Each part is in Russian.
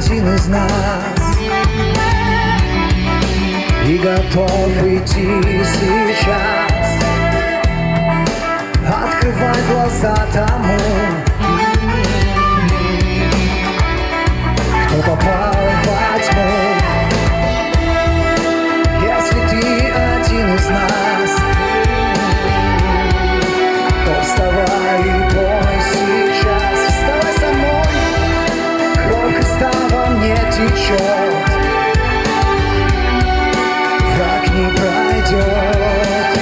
один из нас и готов идти сейчас, открывай глаза тому, кто попал во тьму. Если ты один из нас, то вставай и пой сейчас. Вставай со мной, кровь Христа во мне течет, враг не пройдет.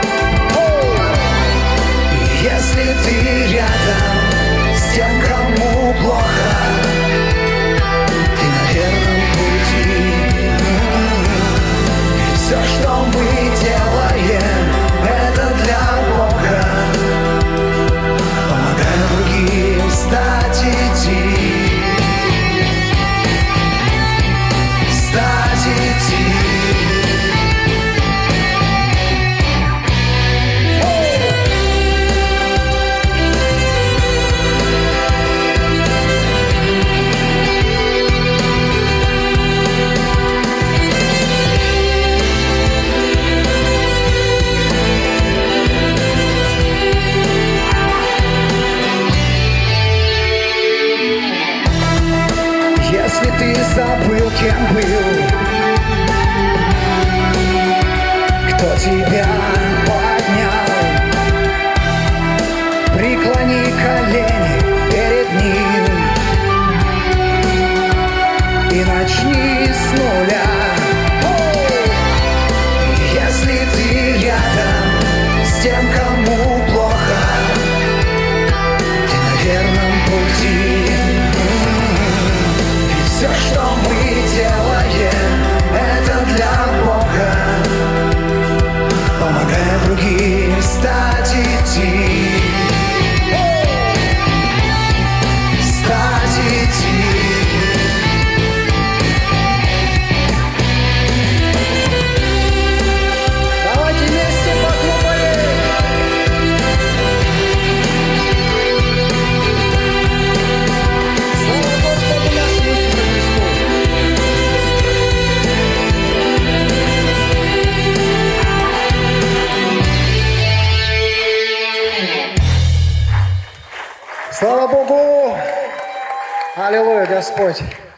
И если ты рядом с тем, кому плохо, ты на верном пути. И все, что мы делаем, это для Бога, помогая другим встать, идти. Встать, идти. Если ты забыл, кем был, кто тебя поднял, преклони колени перед ним и начни с нуля. Если ты рядом с тем, кому плохо, ты на верном пути. Все, что мы делаем, это для Бога, помогая другим встать, идти. Встать, идти. Давайте вместе похлопаем. Слава Господу нашему Иисусу Христу. Слава Богу! Аллилуйя, Господь!